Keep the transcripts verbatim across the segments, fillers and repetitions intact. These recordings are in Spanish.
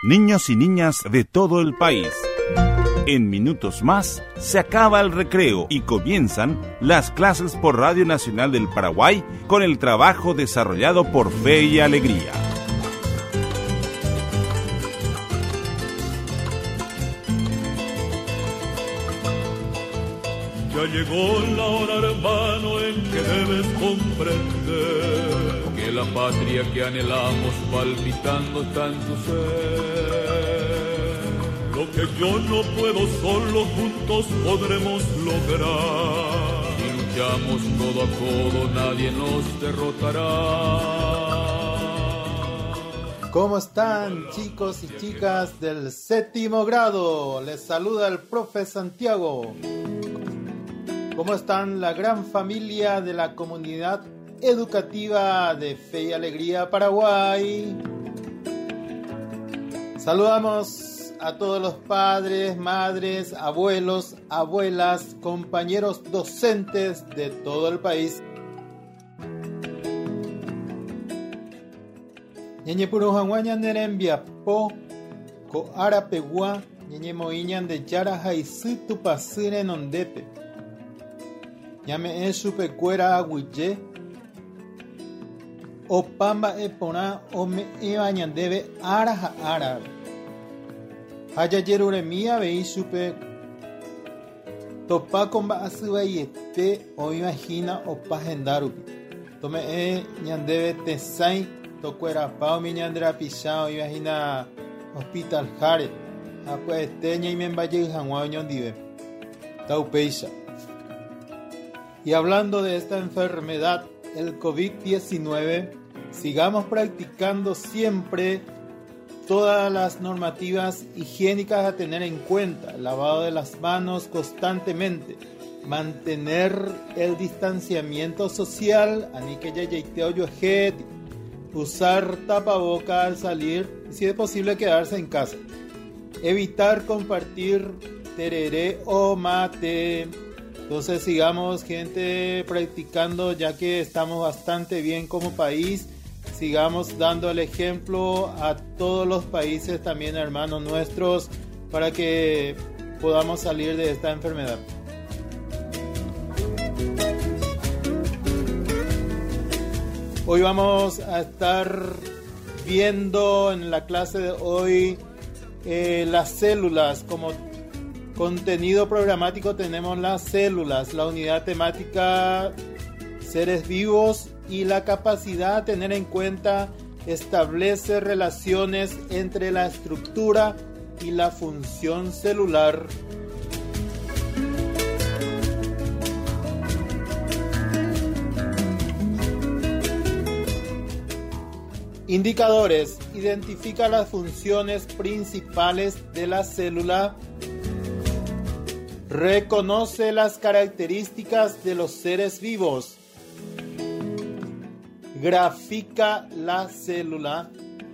niños y niñas de todo el país. En minutos más se acaba el recreo y comienzan las clases por Radio Nacional del Paraguay con el trabajo desarrollado por Fe y Alegría. Ya llegó la hora, hermano, en que debes comprender que la patria que anhelamos palpitando está en tu ser. Lo que yo no puedo solo, juntos podremos lograr. Si luchamos codo a codo, nadie nos derrotará. ¿Cómo están, chicos y chicas del séptimo grado? Les saluda el profe Santiago. ¿Cómo están la gran familia de la comunidad educativa de Fe y Alegría Paraguay? Saludamos a todos los padres, madres, abuelos, abuelas, compañeros docentes de todo el país. Ñeñe puro hanguaña nerembia po ko arapegua ñeñe moiñan de yara haisy tupasire nondepe. Ñame e chupecuéra aguyje opamba eporã ome'ẽva ñandéve ára ha ára ha jajeruremi avei chupe topa ko mba'asyvaietépe oĩvahína opa hendárupi tome'ẽ ñandéve tesãi tokuerapa umi ñanderapichã oĩvahína hospital Jare ha pya'ete ñaimembajey hag̃ua oñondive taupéicha. Y hablando de esta enfermedad, el covid diecinueve, sigamos practicando siempre todas las normativas higiénicas a tener en cuenta. Lavado de las manos constantemente, mantener el distanciamiento social, usar tapabocas al salir y si es posible quedarse en casa. Evitar compartir tereré o mate. Entonces sigamos, gente, practicando, ya que estamos bastante bien como país. Sigamos dando el ejemplo a todos los países, también hermanos nuestros, para que podamos salir de esta enfermedad. Hoy vamos a estar viendo en la clase de hoy eh, las células. Como contenido programático tenemos las células, la unidad temática seres vivos y la capacidad a tener en cuenta establece relaciones entre la estructura y la función celular. Indicadores: identifica las funciones principales de la célula. Reconoce las características de los seres vivos. Grafica la célula.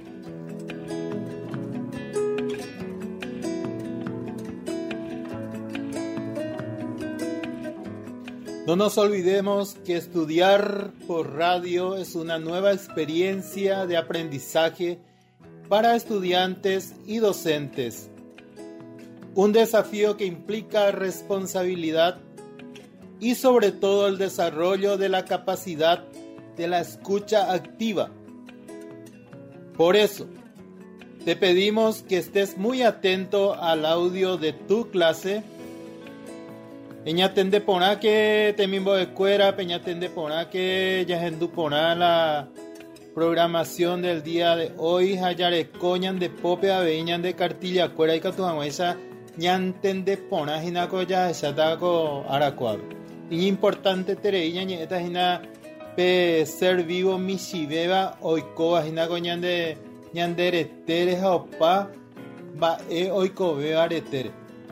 No nos olvidemos que estudiar por radio es una nueva experiencia de aprendizaje para estudiantes y docentes. Un desafío que implica responsabilidad y sobre todo el desarrollo de la capacidad de la escucha activa. Por eso, te pedimos que estés muy atento al audio de tu clase. Peñatende poná que temimbo de cuera, peñatende poná que yajendu poná la programación del día de hoy. Hayare coñan de pope aveñan de cartilla cuera y catuamuesa. Ñantende pona hinako ya shatako arakuaru. Y importante tereilla ñeta hina pe ser vivo mishibeba oikoba hinako ñande ñandere tere haopa ba e oikobe aretere.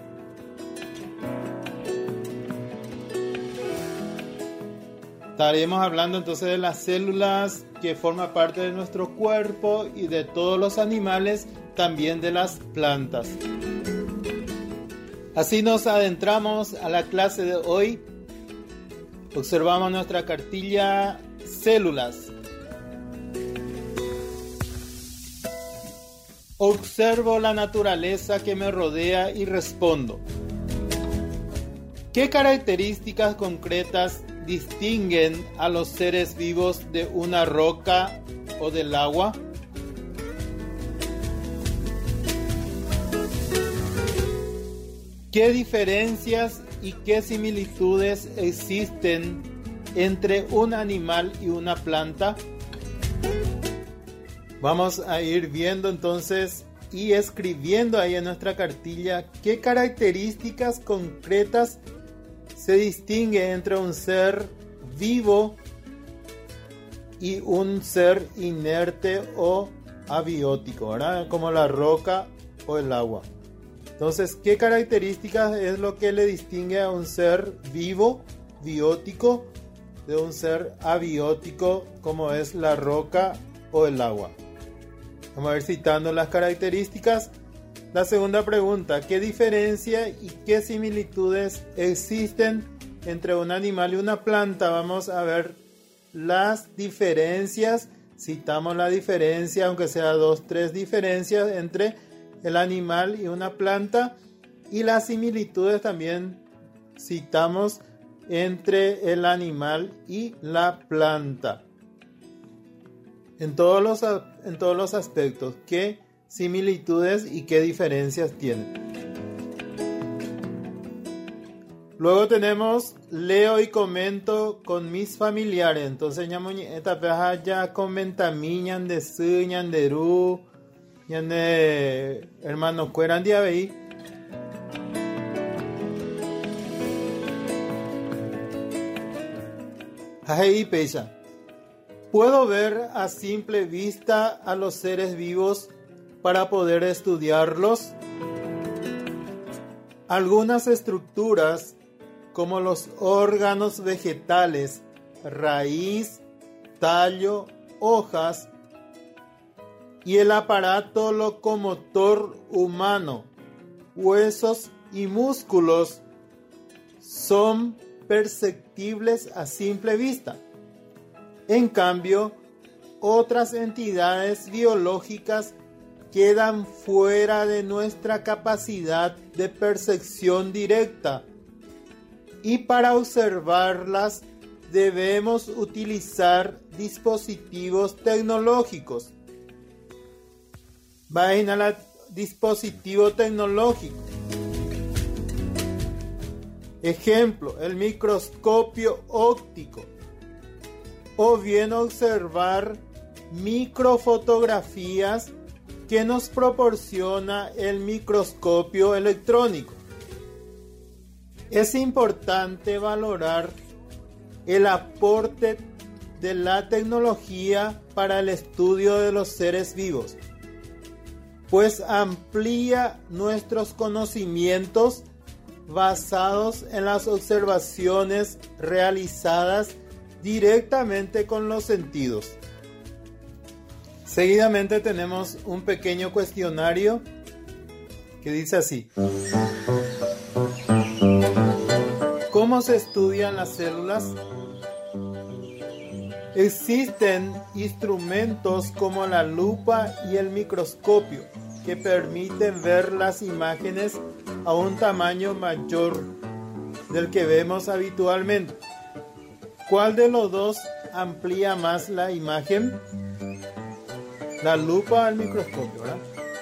Estaremos hablando entonces de las células que forman parte de nuestro cuerpo y de todos los animales, también de las plantas. Así nos adentramos a la clase de hoy. Observamos nuestra cartilla células. Observo la naturaleza que me rodea y respondo. ¿Qué características concretas distinguen a los seres vivos de una roca o del agua? ¿Qué diferencias y qué similitudes existen entre un animal y una planta? Vamos a ir viendo entonces y escribiendo ahí en nuestra cartilla qué características concretas se distingue entre un ser vivo y un ser inerte o abiótico, ¿verdad? Como la roca o el agua. Entonces, ¿qué características es lo que le distingue a un ser vivo, biótico, de un ser abiótico como es la roca o el agua? Vamos a ir citando las características. La segunda pregunta, ¿qué diferencia y qué similitudes existen entre un animal y una planta? Vamos a ver las diferencias. Citamos la diferencia, aunque sea dos, tres diferencias entre el animal y una planta. Y las similitudes también citamos entre el animal y la planta. En todos los, en todos los aspectos, ¿qué similitudes y qué diferencias tienen? Luego tenemos leo y comento con mis familiares. Entonces ya esta peja ya comenta miñan de su, ñan de ru, ñan de hermanos cueran de ahí. Ahí pecha. Puedo ver a simple vista a los seres vivos para poder estudiarlos. Algunas estructuras, como los órganos vegetales, raíz, tallo, hojas, y el aparato locomotor humano, huesos y músculos, son perceptibles a simple vista. En cambio, otras entidades biológicas quedan fuera de nuestra capacidad de percepción directa y para observarlas debemos utilizar dispositivos tecnológicos. Vayan al dispositivo tecnológico. Ejemplo, el microscopio óptico. O bien observar microfotografías que nos proporciona el microscopio electrónico. Es importante valorar el aporte de la tecnología para el estudio de los seres vivos, pues amplía nuestros conocimientos basados en las observaciones realizadas directamente con los sentidos. Seguidamente tenemos un pequeño cuestionario que dice así: ¿cómo se estudian las células? Existen instrumentos como la lupa y el microscopio que permiten ver las imágenes a un tamaño mayor del que vemos habitualmente. ¿Cuál de los dos amplía más la imagen? La lupa o el microscopio, ¿verdad?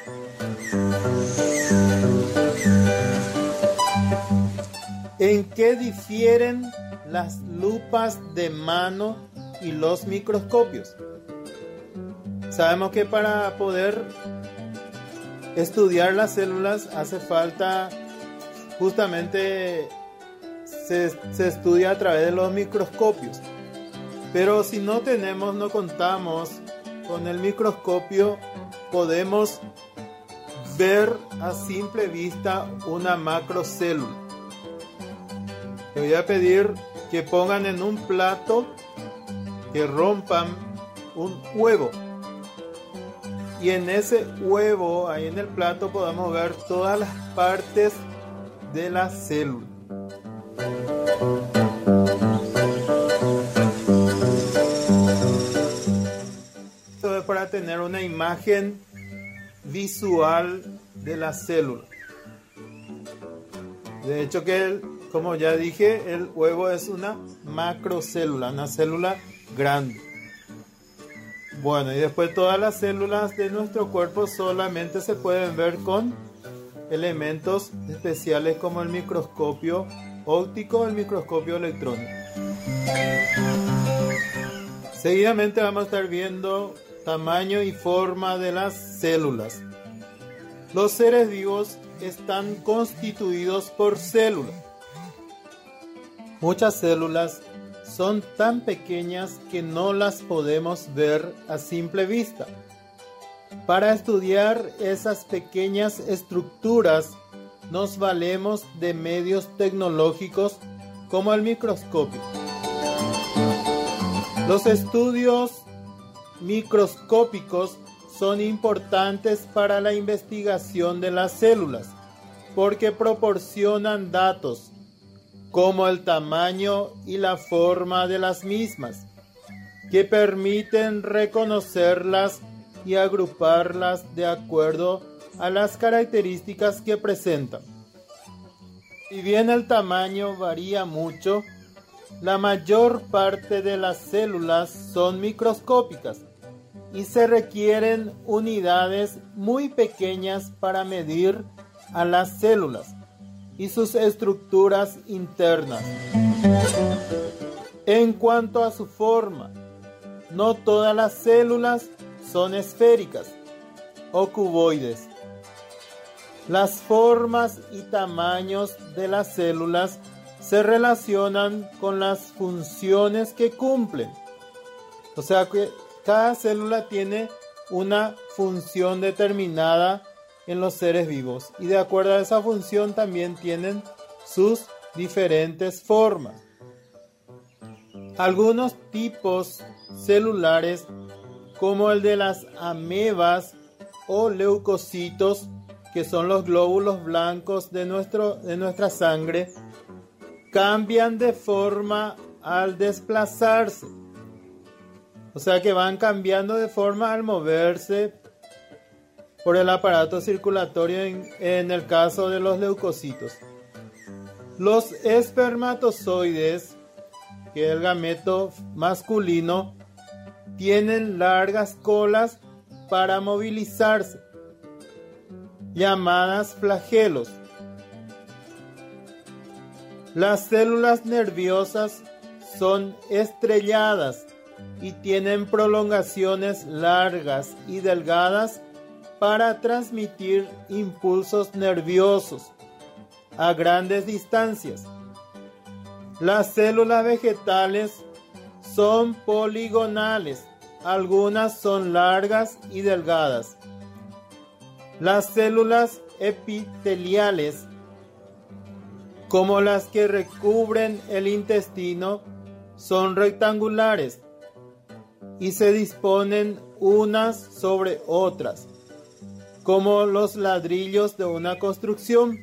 ¿En qué difieren las lupas de mano y los microscopios? Sabemos que para poder estudiar las células hace falta justamente se, se estudia a través de los microscopios, pero si no tenemos, no contamos con el microscopio, podemos ver a simple vista una macrocélula. Les voy a pedir que pongan en un plato, que rompan un huevo, y en ese huevo, ahí en el plato, podamos ver todas las partes de la célula. Esto es para tener una imagen visual de la célula. De hecho que, el, como ya dije, el huevo es una macrocélula, una célula grande. Bueno, y después todas las células de nuestro cuerpo solamente se pueden ver con elementos especiales como el microscopio óptico o el microscopio electrónico. Seguidamente vamos a estar viendo tamaño y forma de las células. Los seres vivos están constituidos por células. Muchas células son tan pequeñas que no las podemos ver a simple vista. Para estudiar esas pequeñas estructuras nos valemos de medios tecnológicos como el microscopio. Los estudios microscópicos son importantes para la investigación de las células porque proporcionan datos como el tamaño y la forma de las mismas, que permiten reconocerlas y agruparlas de acuerdo a las características que presentan. Si bien el tamaño varía mucho, la mayor parte de las células son microscópicas y se requieren unidades muy pequeñas para medir a las células y sus estructuras internas. En cuanto a su forma, no todas las células son esféricas o cuboides. Las formas y tamaños de las células se relacionan con las funciones que cumplen. O sea que cada célula tiene una función determinada en los seres vivos y de acuerdo a esa función también tienen sus diferentes formas. Algunos tipos celulares como el de las amebas o leucocitos, que son los glóbulos blancos de, nuestro, de nuestra sangre, cambian de forma al desplazarse. O sea que van cambiando de forma al moverse por el aparato circulatorio en, en el caso de los leucocitos. Los espermatozoides, que es el gameto masculino, tienen largas colas para movilizarse, llamadas flagelos. Las células nerviosas son estrelladas y tienen prolongaciones largas y delgadas para transmitir impulsos nerviosos a grandes distancias. Las células vegetales son poligonales, algunas son largas y delgadas. Las células epiteliales, como las que recubren el intestino, son rectangulares y se disponen unas sobre otras, como los ladrillos de una construcción.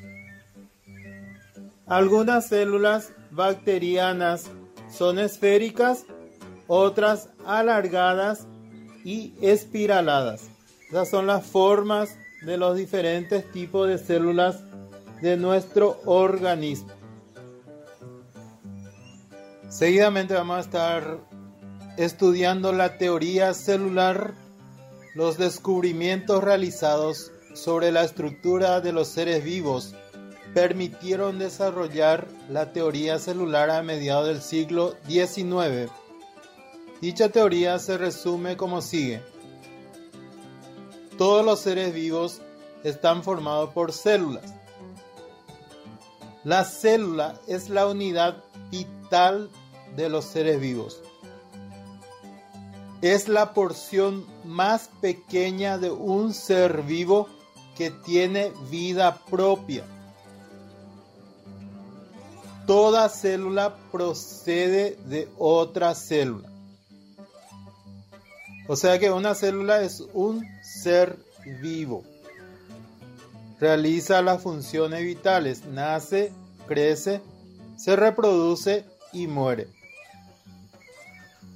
Algunas células bacterianas son esféricas, otras alargadas y espiraladas. Esas son las formas de los diferentes tipos de células de nuestro organismo. Seguidamente vamos a estar estudiando la teoría celular, los descubrimientos realizados sobre la estructura de los seres vivos permitieron desarrollar la teoría celular a mediados del siglo diecinueve. Dicha teoría se resume como sigue. Todos los seres vivos están formados por células. La célula es la unidad vital de los seres vivos. Es la porción más pequeña de un ser vivo que tiene vida propia. Toda célula procede de otra célula. O sea que una célula es un ser vivo. Realiza las funciones vitales, nace, crece, se reproduce y muere.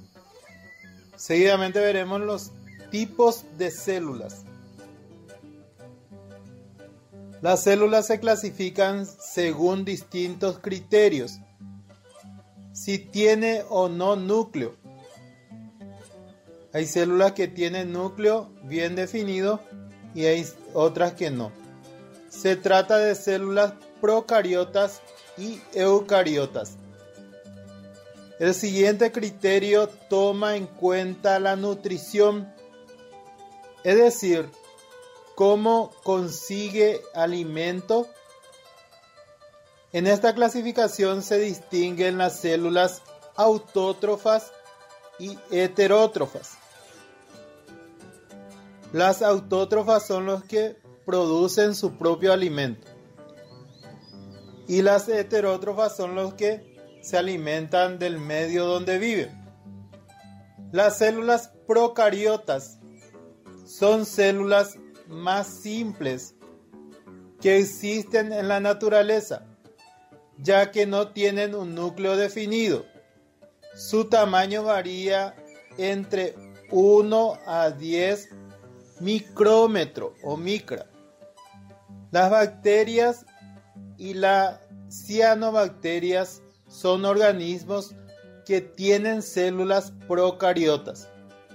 Seguidamente veremos los tipos de células. Las células se clasifican según distintos criterios. Si tiene o no núcleo. Hay células que tienen núcleo bien definido y hay otras que no. Se trata de células procariotas y eucariotas. El siguiente criterio toma en cuenta la nutrición, es decir, cómo consigue alimento. En esta clasificación se distinguen las células autótrofas y heterótrofas. Las autótrofas son los que producen su propio alimento y las heterótrofas son los que se alimentan del medio donde viven. Las células procariotas son células más simples que existen en la naturaleza, ya que no tienen un núcleo definido. Su tamaño varía entre uno a diez micrómetros o micra. Las bacterias y las cianobacterias son organismos que tienen células procariotas.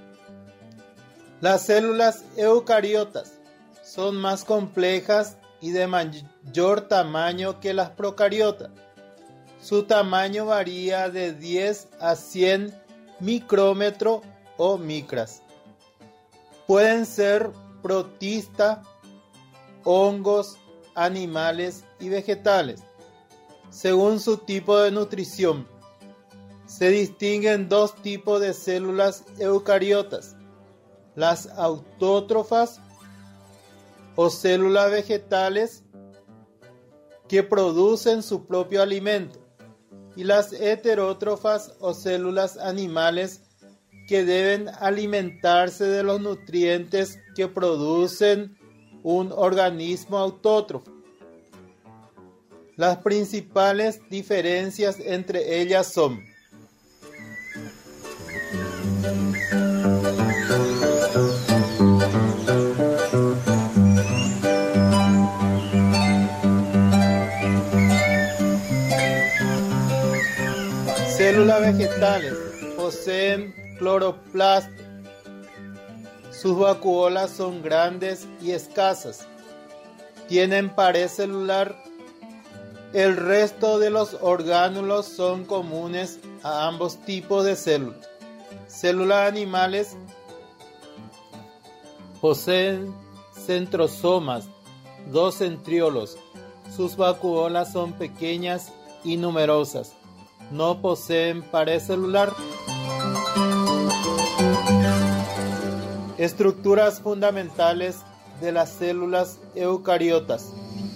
Las células eucariotas son más complejas y de mayor tamaño que las procariotas. Su tamaño varía de diez a cien micrómetros o micras. Pueden ser protistas, hongos, animales y vegetales. Según su tipo de nutrición, se distinguen dos tipos de células eucariotas: las autótrofas o células vegetales que producen su propio alimento, y las heterótrofas o células animales que deben alimentarse de los nutrientes que producen un organismo autótrofo. Las principales diferencias entre ellas son: células vegetales poseen cloroplasto. Sus vacuolas son grandes y escasas. Tienen pared celular. El resto de los orgánulos son comunes a ambos tipos de células. Células animales poseen centrosomas, dos centriolos. Sus vacuolas son pequeñas y numerosas. No poseen pared celular. Estructuras fundamentales de las células eucariotas.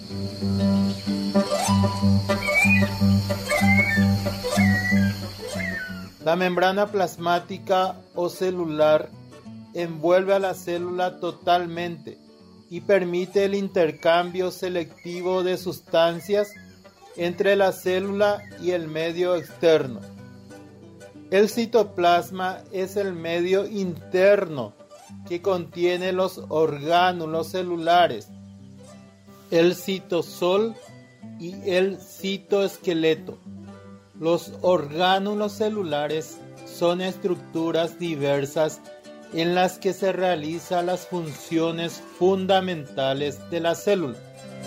La membrana plasmática o celular envuelve a la célula totalmente y permite el intercambio selectivo de sustancias entre la célula y el medio externo. El citoplasma es el medio interno que contiene los orgánulos celulares, el citosol y el citoesqueleto. Los orgánulos celulares son estructuras diversas en las que se realizan las funciones fundamentales de la célula.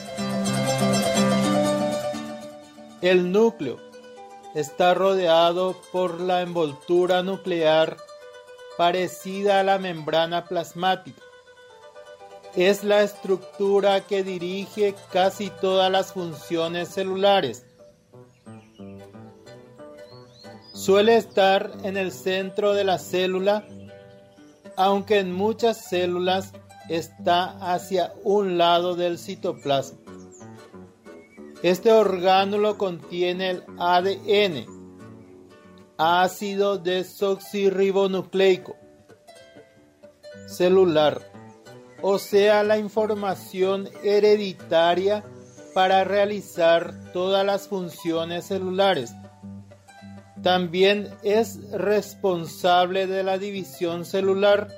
El núcleo está rodeado por la envoltura nuclear parecida a la membrana plasmática. Es la estructura que dirige casi todas las funciones celulares. Suele estar en el centro de la célula, aunque en muchas células está hacia un lado del citoplasma. Este orgánulo contiene el A D N, ácido desoxirribonucleico celular, o sea, la información hereditaria para realizar todas las funciones celulares. También es responsable de la división celular.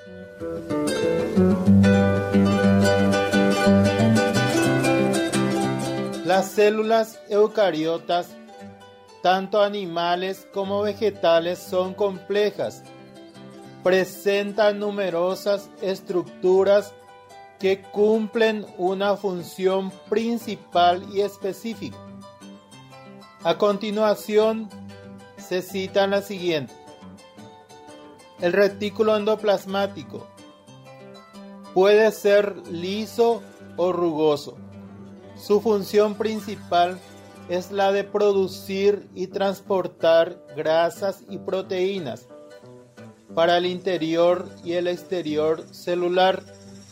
Las células eucariotas, tanto animales como vegetales, son complejas. Presentan numerosas estructuras que cumplen una función principal y específica. A continuación, se citan las siguientes. El retículo endoplasmático puede ser liso o rugoso. Su función principal es la de producir y transportar grasas y proteínas para el interior y el exterior celular.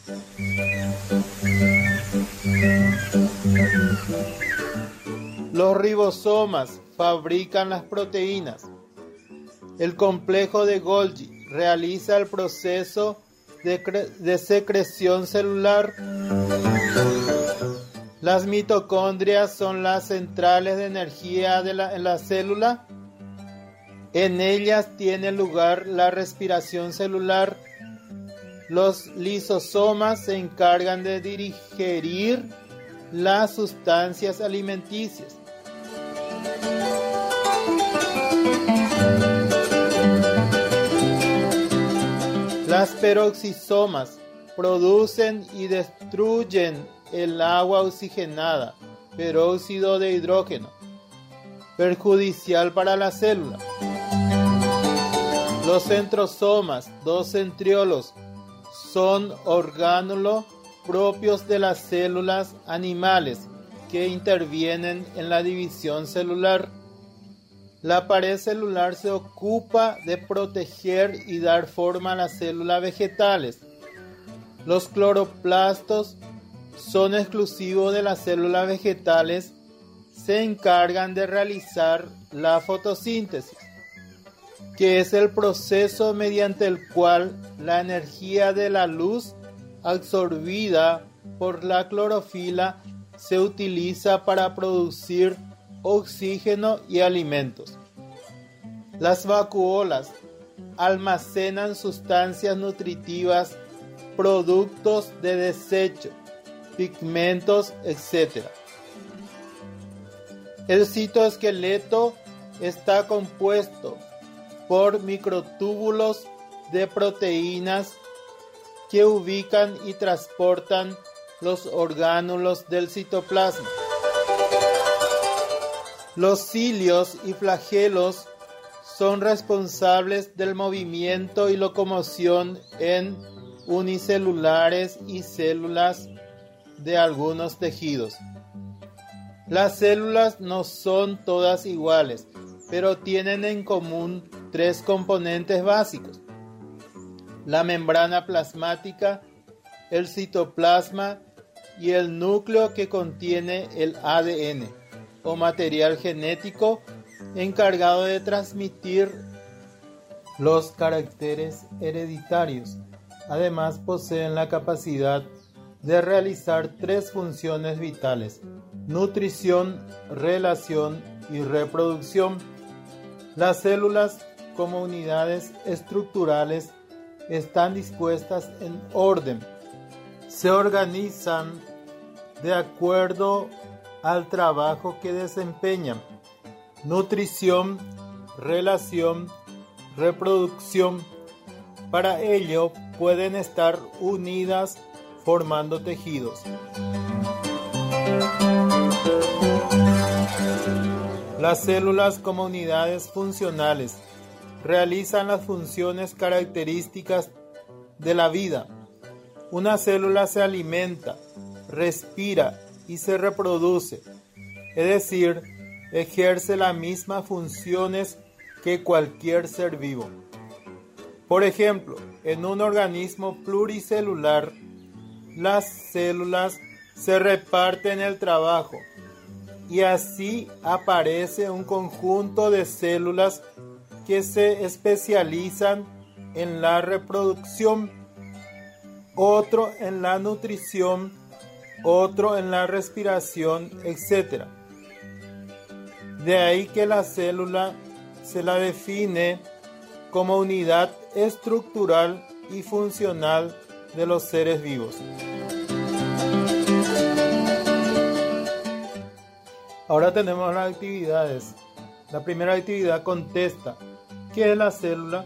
Los ribosomas fabrican las proteínas. El complejo de Golgi realiza el proceso de, cre- de secreción celular. Las mitocondrias son las centrales de energía de la, en la célula. En ellas tiene lugar la respiración celular. Los lisosomas se encargan de digerir las sustancias alimenticias. Las peroxisomas producen y destruyen el agua oxigenada, peróxido de hidrógeno, perjudicial para la célula. Los centrosomas, dos centriolos, son orgánulos propios de las células animales que intervienen en la división celular. La pared celular se ocupa de proteger y dar forma a las células vegetales. Los cloroplastos son exclusivos de las células vegetales, se encargan de realizar la fotosíntesis, que es el proceso mediante el cual la energía de la luz absorbida por la clorofila se utiliza para producir oxígeno y alimentos. Las vacuolas almacenan sustancias nutritivas, productos de desecho, pigmentos, etcétera. El citoesqueleto está compuesto por microtúbulos de proteínas que ubican y transportan los orgánulos del citoplasma. Los cilios y flagelos son responsables del movimiento y locomoción en unicelulares y células de algunos tejidos. Las células no son todas iguales, pero tienen en común tres componentes básicos: la membrana plasmática, el citoplasma y el núcleo que contiene el A D N o material genético encargado de transmitir los caracteres hereditarios. Además, poseen la capacidad de realizar tres funciones vitales: nutrición, relación y reproducción. Las células, como unidades estructurales, están dispuestas en orden. Se organizan de acuerdo al trabajo que desempeñan: nutrición, relación, reproducción. Para ello pueden estar unidas formando tejidos. Las células, como unidades funcionales, realizan las funciones características de la vida. Una célula se alimenta, respira y se reproduce, es decir, ejerce las mismas funciones que cualquier ser vivo. Por ejemplo, en un organismo pluricelular, las células se reparten el trabajo y así aparece un conjunto de células que se especializan en la reproducción, otro en la nutrición, otro en la respiración, etcétera. De ahí que la célula se la define como unidad estructural y funcional de los seres vivos. Ahora tenemos las actividades. La primera actividad contesta: ¿qué es la célula?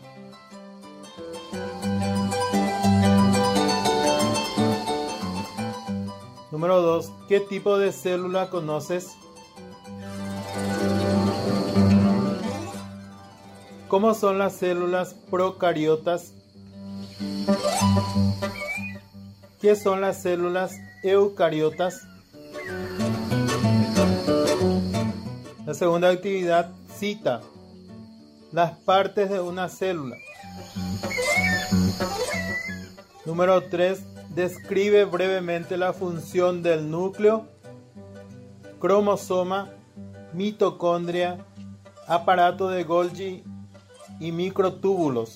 Número dos. ¿Qué tipo de célula conoces? ¿Cómo son las células procariotas? ¿Qué son las células eucariotas? La segunda actividad cita las partes de una célula. Número tres. Describe brevemente la función del núcleo, cromosoma, mitocondria, aparato de Golgi y microtúbulos.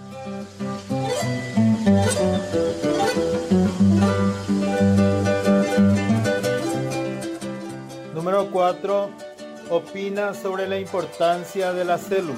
Número cuatro. Opina sobre la importancia de la célula.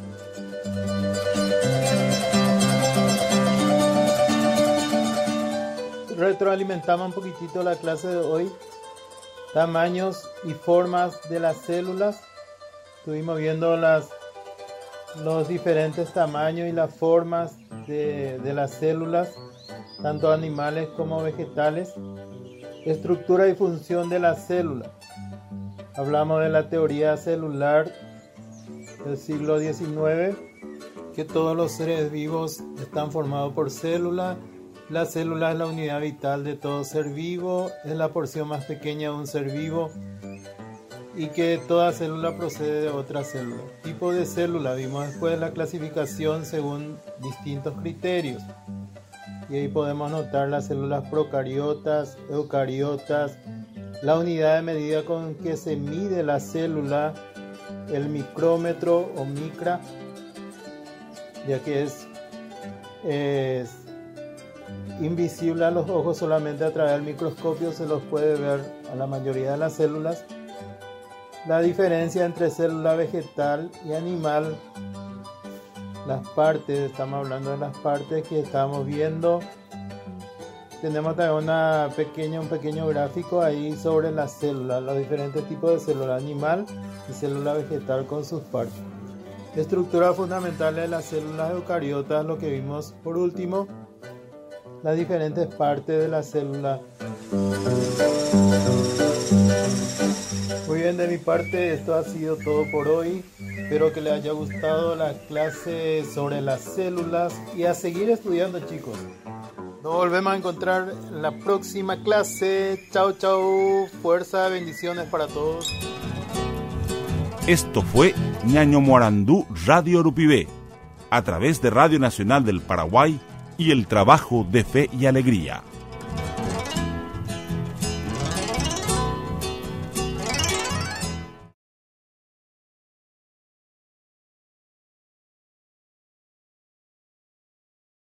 Retroalimentamos un poquitito la clase de hoy. Tamaños y formas de las células. Estuvimos viendo las, los diferentes tamaños y las formas de, de las células, tanto animales como vegetales. Estructura y función de la célula. Hablamos de la teoría celular del siglo diecinueve, que todos los seres vivos están formados por células. La célula es la unidad vital de todo ser vivo, es la porción más pequeña de un ser vivo y que toda célula procede de otra célula. Tipo de célula, vimos después la clasificación según distintos criterios. Y ahí podemos notar las células procariotas, eucariotas, la unidad de medida con que se mide la célula, el micrómetro o micra, ya que es, es invisible a los ojos, solamente a través del microscopio se los puede ver a la mayoría de las células. La diferencia entre célula vegetal y animal, las partes, estamos hablando de las partes que estamos viendo. Tenemos también una pequeña, un pequeño gráfico ahí sobre las células, los diferentes tipos de célula animal y célula vegetal con sus partes. Estructura fundamental de las células eucariotas, lo que vimos por último, las diferentes partes de la célula. Muy bien, de mi parte esto ha sido todo por hoy. Espero que les haya gustado la clase sobre las células y a seguir estudiando, chicos. Nos volvemos a encontrar en la próxima clase. Chao, chao. Fuerza, bendiciones para todos. Esto fue Ñaño Morandú Radio Urupibé, a través de Radio Nacional del Paraguay y el trabajo de fe y alegría.